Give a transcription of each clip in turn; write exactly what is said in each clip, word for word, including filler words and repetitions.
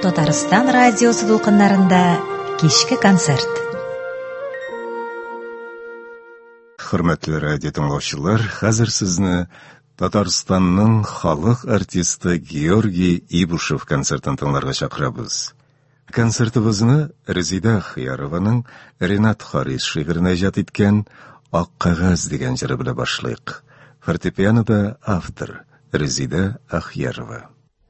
Татарстан радиосы дулкыннарында кичке концерт. Хөрмәтле радио тыңлаучылар, хәзер сезне Татарстанның халык артисты Георгий Ибушев концертын тыңларга чакырабыз. Концертыбызны Резида Хыярованың Ренат Харис шигырен иҗат иткән «Ак кагаз» дигән җыры белән башлыйк. Фортепианода автор Резида Ахьярова.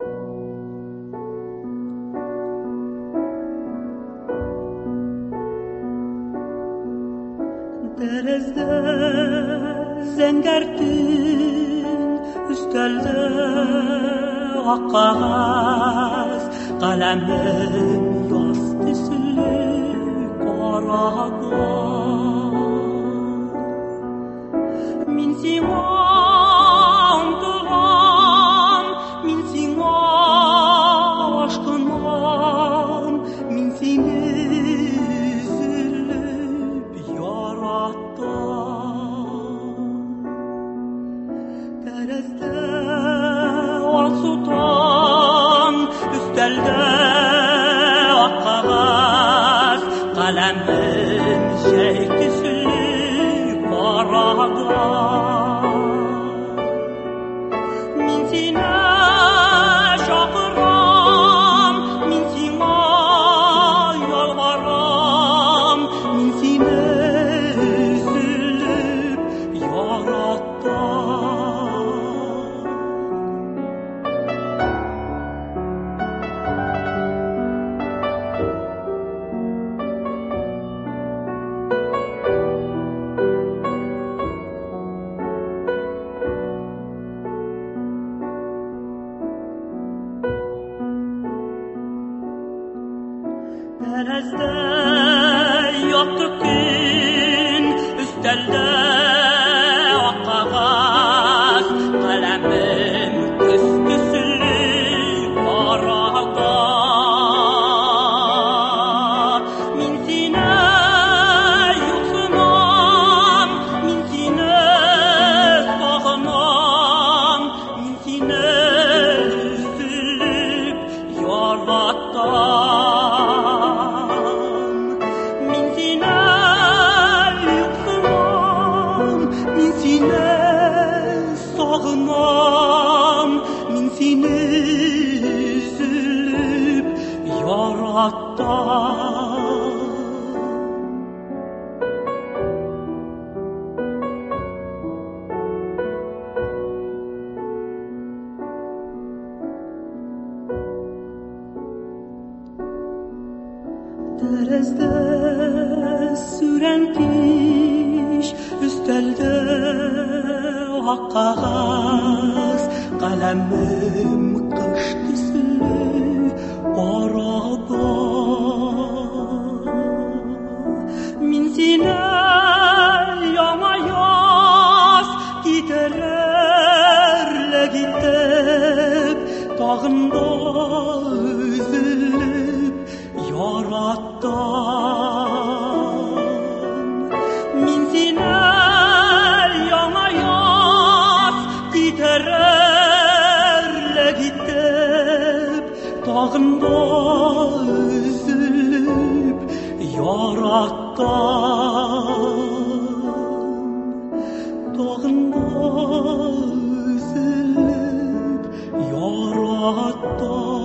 Тәрәздә зәңгәр төн, өстәлдә ак кагаз, каләмем яз төсле карага. Мин сиңа омтылам, мин сиңа ашкынам, мин сине üstelde ak kağız, kalemim şey küsülü parada. Min sine şakıram, min sine yalvaram, min sine üzülüp yarattım. Tәрәздә якты күн, өстәлдә ак кагаз, каләмем көз төсле карага. Мин сине юксынам, мин сине сагынам, мин сине üzülüp yarattым. Sağınam, min seni üzülüp yarattım. Tәрәздә сүрән киш, üstelde ак кагаз, каләмем кыш төсле карада. Мин сине яңа яз китерерлек итеп, тагын да üzülüp yarattым. Мин сине яңа яз китерерлек итеп, тагын да üzülüp yarattым. Tagın da üzülüp yarattım.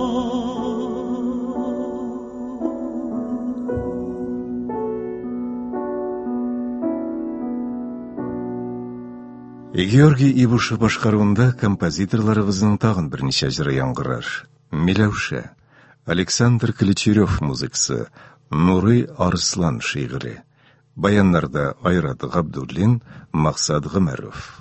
Георгий Ибушев башкаруында композиторларыбызның тагын берничә җыры яңгырар. Миләүшә, Александр Кличерев музыкасы, Нурый Арслан шигыре. Баяннарда Айрат Габдуллин, Максат Гомәров.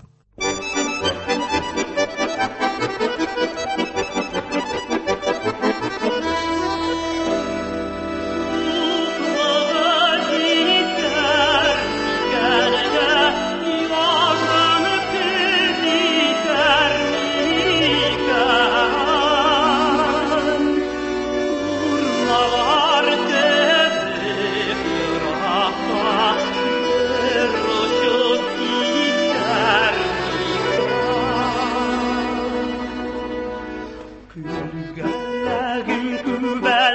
Күлгәләгем күбә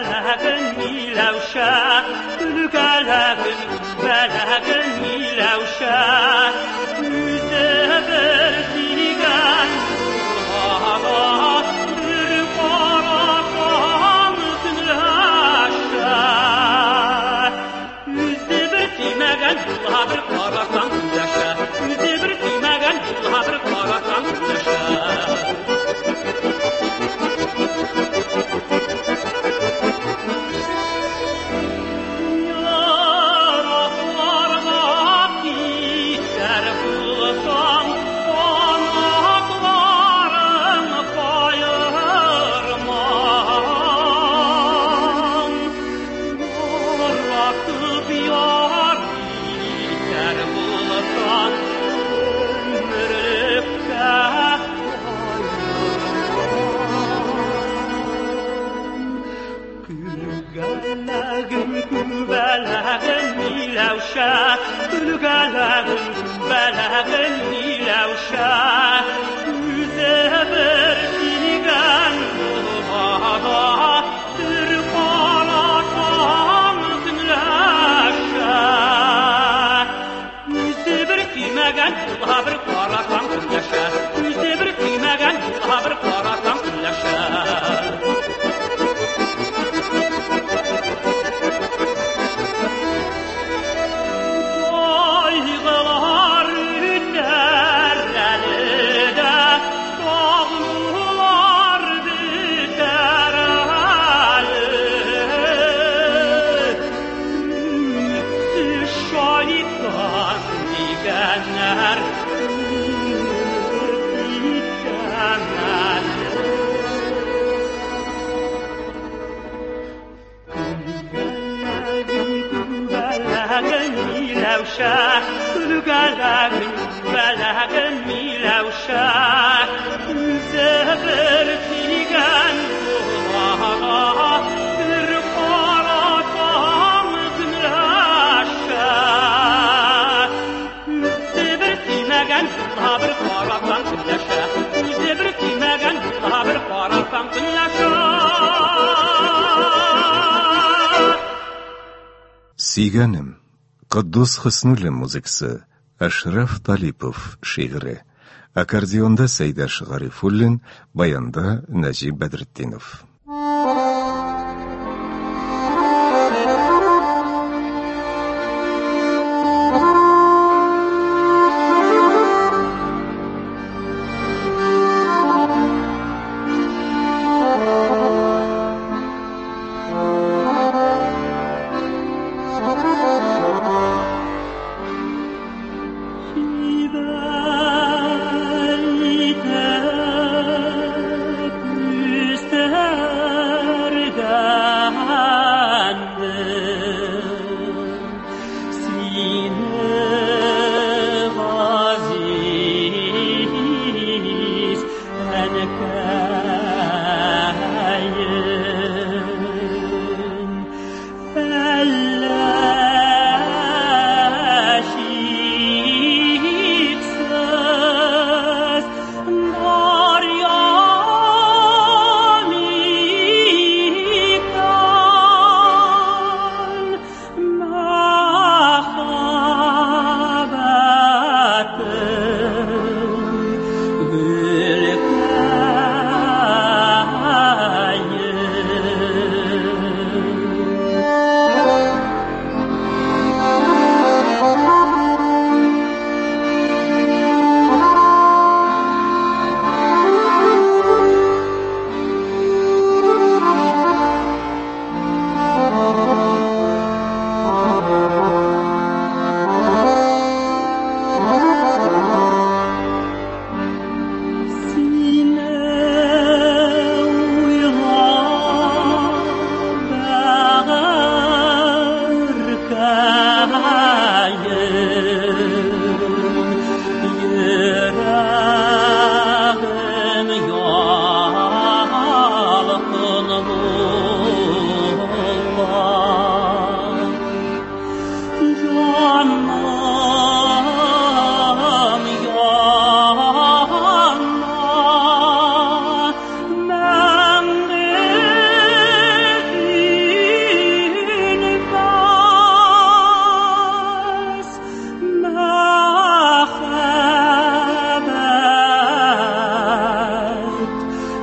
Milawsha, Gülgalagın, belagın Milawsha, Müzeber digan, Ağa, bir karakan tınlaşa, Müzeber dimegen, Ağa bir karakan tınlaşa, Müzeber dimegen, Ağa bir karakan tınlaşa. Gülgalagın, belagın Milawsha, Müzeber digan, Ağa, bir karakan tınlaşa, Müzeber dimegen, Ağa bir karakan tınlaşa, Müzeber dimegen, Ağa bir karakan tınlaşa. Gülgalagın, belagın Milawsha, Müzeber digan, Ağa, bir karakan tınlaşa, Müzeber dimegen, Ağa bir karakan tınlaşa, Müzeber dimegen, Ağa bir karakan tınlaşa. Сиганым Каддус Хыснуллин музыкасы, Ашраф Талипов шигыры, аккордеонда Сайдаш Гарифуллин, баянда Нәҗип Бәдретдинов.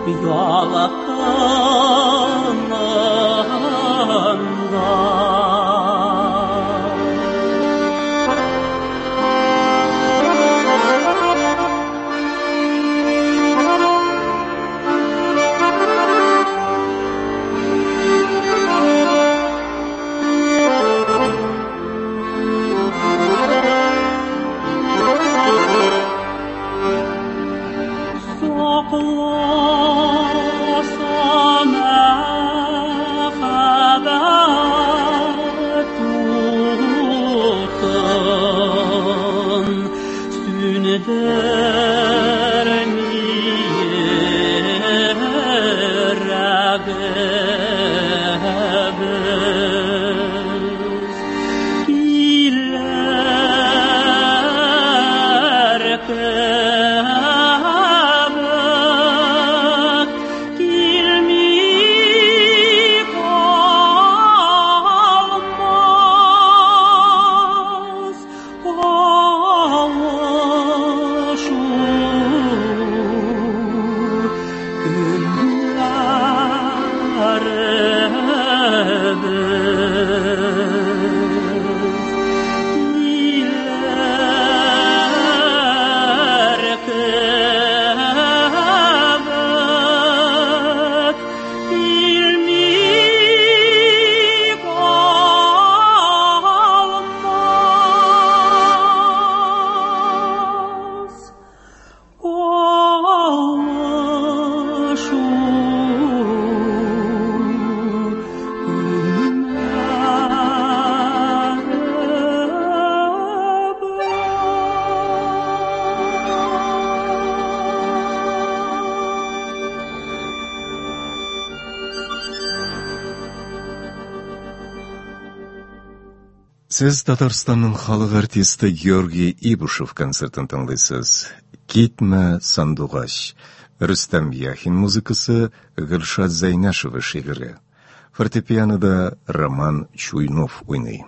Сіз Татарстанның халық артисті Георгий Ибушев концертын тыңлайсыз. Китмә сандуғаш. Рүстәм Яхин музыкасы, Гөлшат Зайнашева шигыре. Фортепианода Роман Чуйнов уйный.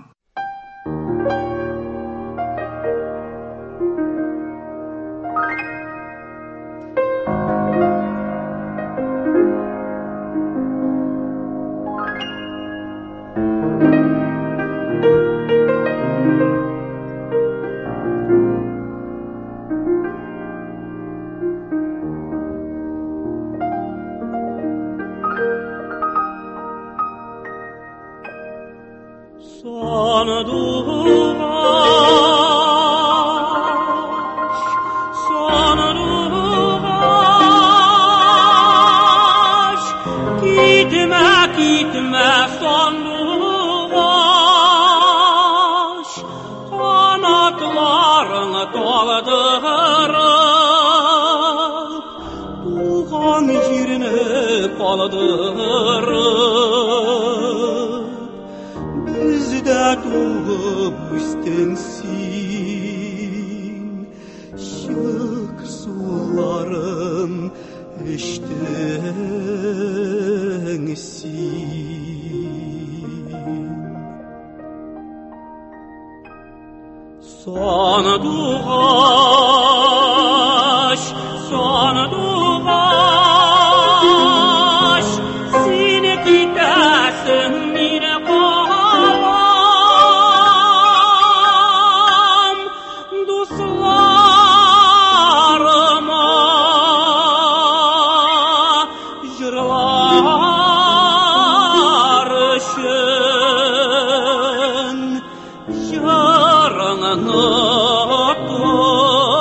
Yarana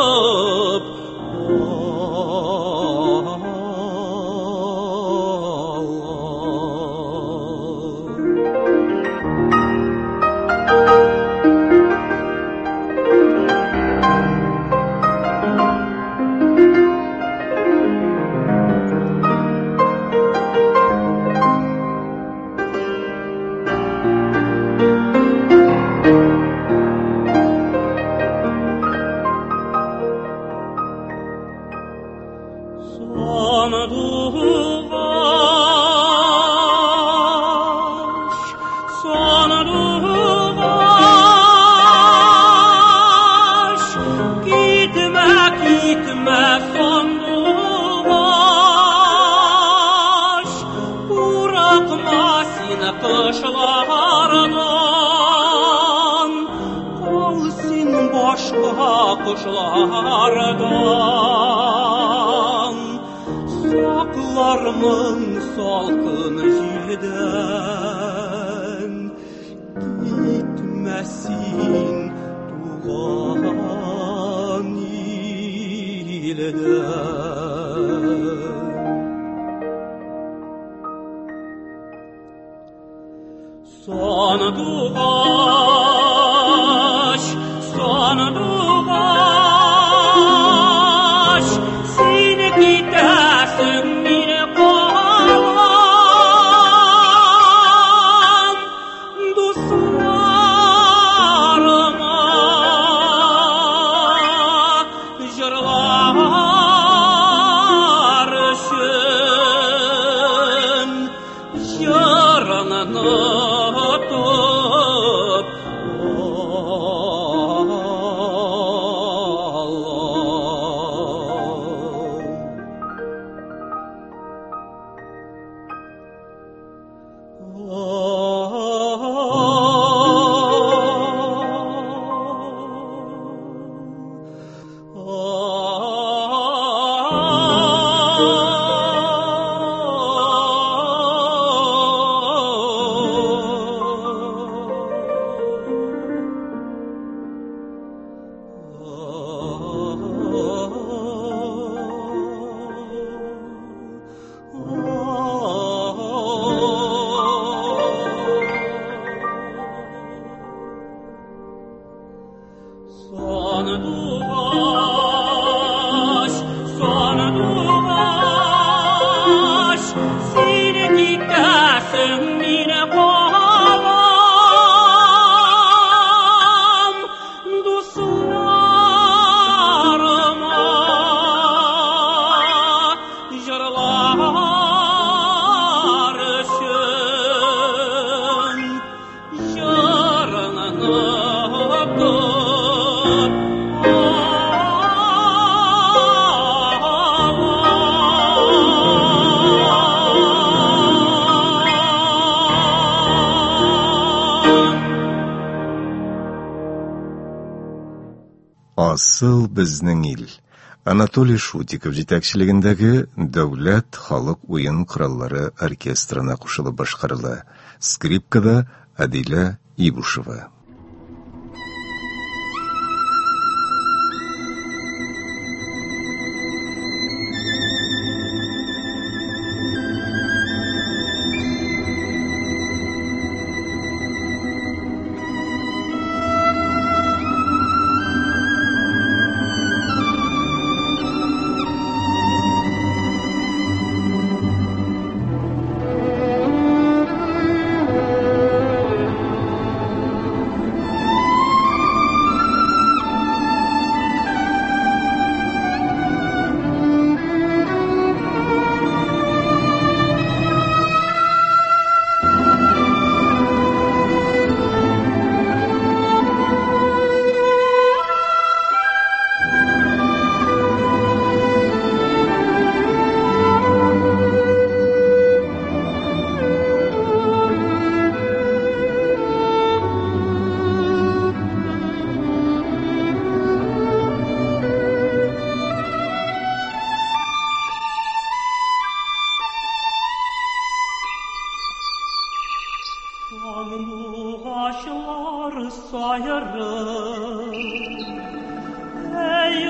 taşlardan saklarmın salkın jilden gitmesin tuğan ilden. Sanduğaş, sanduğaş, seni gidersin yine kalan dostlarıma jırlar için yarınını Sanduğaş, sanduğaş, seni gidersin yine kalan dostlarıma jırlar için yarınını Асыл безнең ил. Анатолий Шутиков җитәкчелегендәге Дәүләт халык уен кораллары оркестрына кушылып башкарыла. Скрипкада Адилә Ибушева. Sanduğaşlar sayarım, ey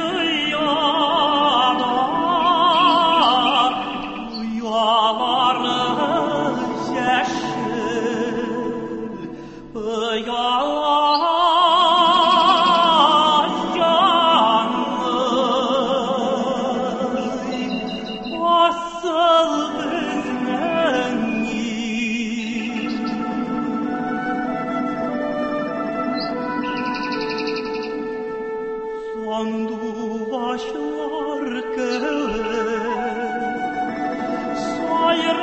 uyuyanlar, uyaları yeşil, uyalar canlı, asıl bizden Sanduğaşlar gelir, sayır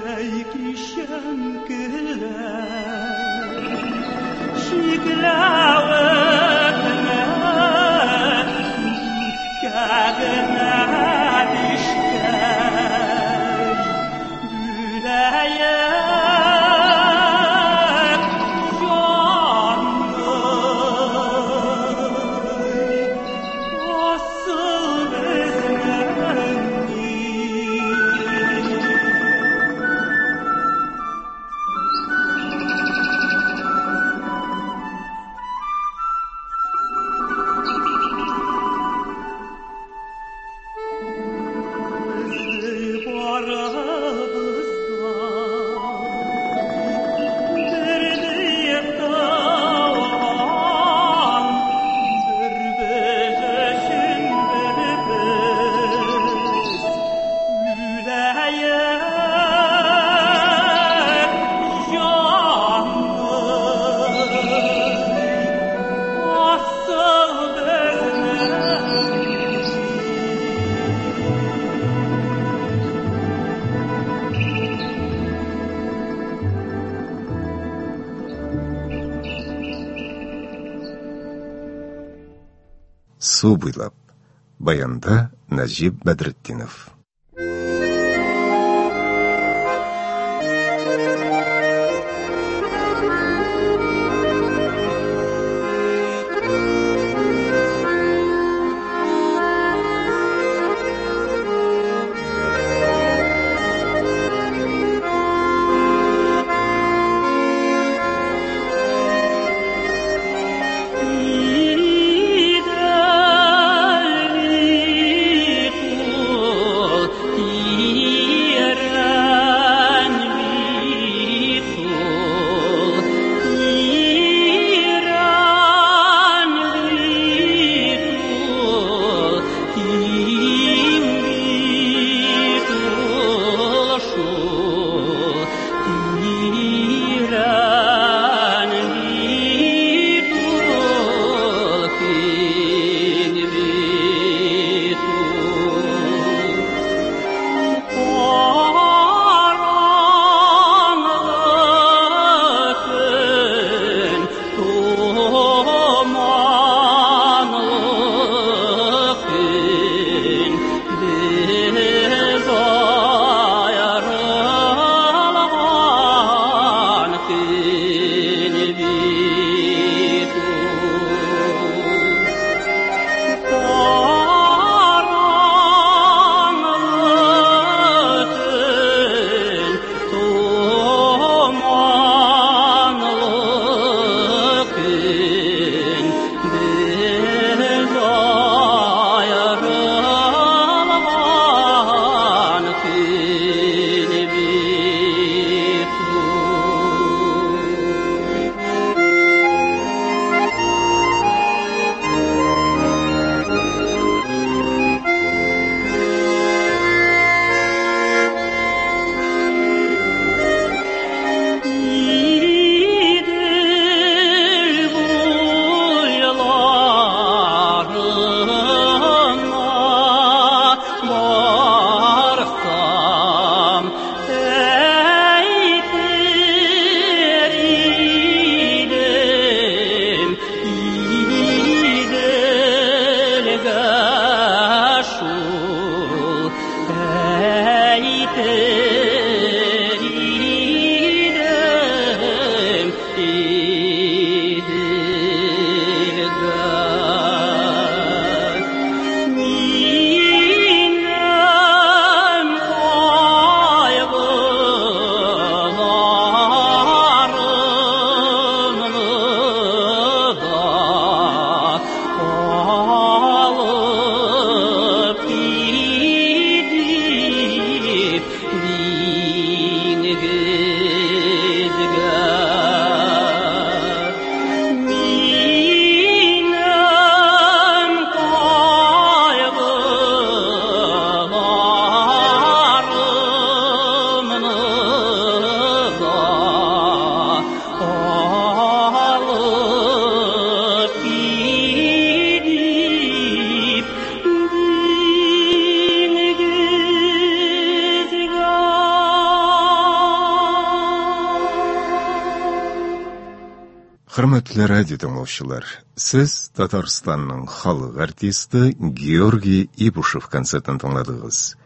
Су буйлап. Баянда Нәҗип Бәдретдинов. Хөрмәтле радио тыңлаучылар, сез Татарстанның халык артисты Георгий Ибушев концертын тыңладыгыз.